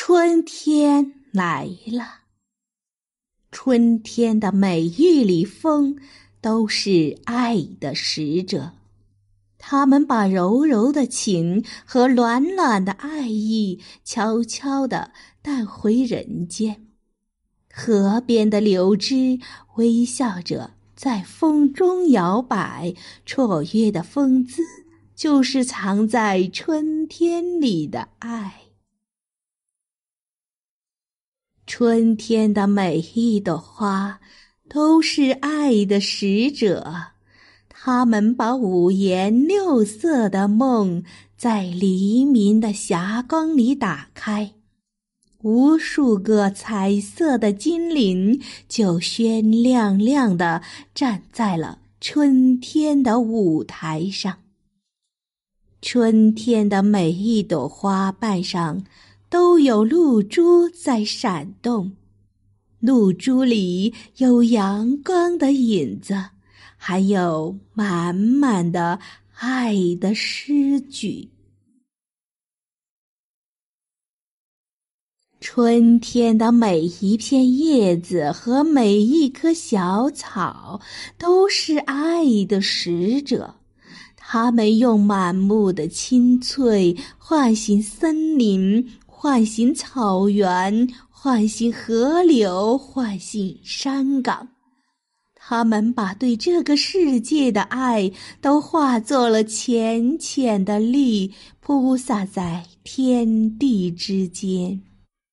春天来了，春天的每一缕风都是爱的使者，它们把柔柔的情和暖暖的爱意悄悄地带回人间。河边的柳枝微笑着在风中摇摆，绰约的风姿就是藏在春天里的爱。春天的每一朵花都是爱的使者，它们把五颜六色的梦在黎明的霞光里打开，无数个彩色的精灵就鲜亮亮地站在了春天的舞台上。春天的每一朵花瓣上都有露珠在闪动，露珠里有阳光的影子，还有满满的爱的诗句。春天的每一片叶子和每一棵小草都是爱的使者，它们用满目的青翠唤醒森林，唤醒草原，唤醒河流，唤醒山岗。它们把对这个世界的爱都化作了浅浅的粒，铺洒在天地之间。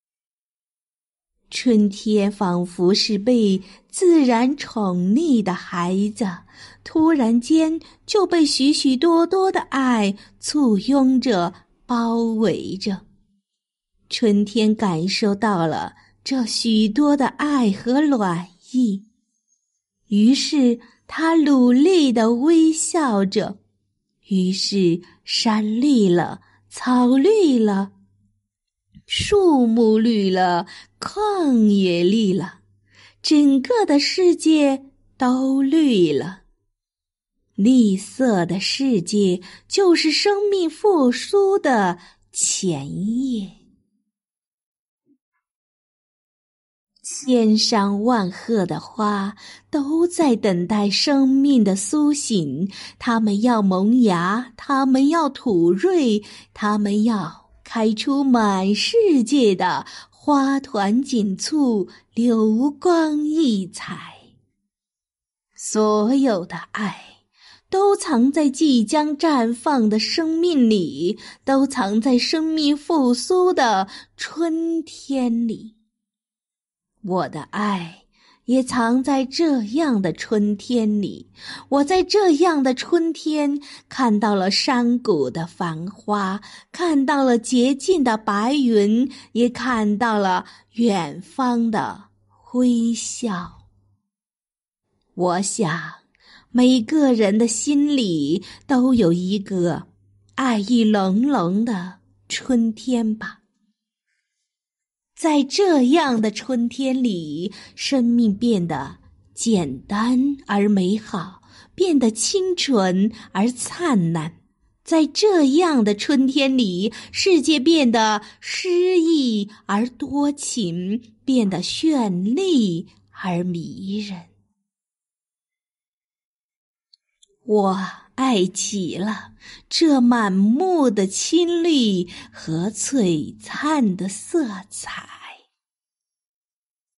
春天仿佛是被自然宠溺的孩子，突然间就被许许多多的爱簇拥着包围着。春天感受到了这许多的爱和暖意，于是他努力地微笑着，于是山绿了，草绿了，树木绿了，旷野绿了，整个的世界都绿了。绿色的世界就是生命复苏的前夜。千山万壑的花都在等待生命的苏醒，它们要萌芽，它们要吐蕊，它们要开出满世界的花团锦簇，流光溢彩。所有的爱都藏在即将绽放的生命里，都藏在生命复苏的春天里。我的爱也藏在这样的春天里，我在这样的春天看到了山谷的繁花，看到了洁净的白云，也看到了远方的微笑。我想每个人的心里都有一个爱意浓浓的春天吧。在这样的春天里，生命变得简单而美好，变得清纯而灿烂。在这样的春天里，世界变得诗意而多情，变得绚丽而迷人。我爱极了这满目的青绿和璀璨的色彩。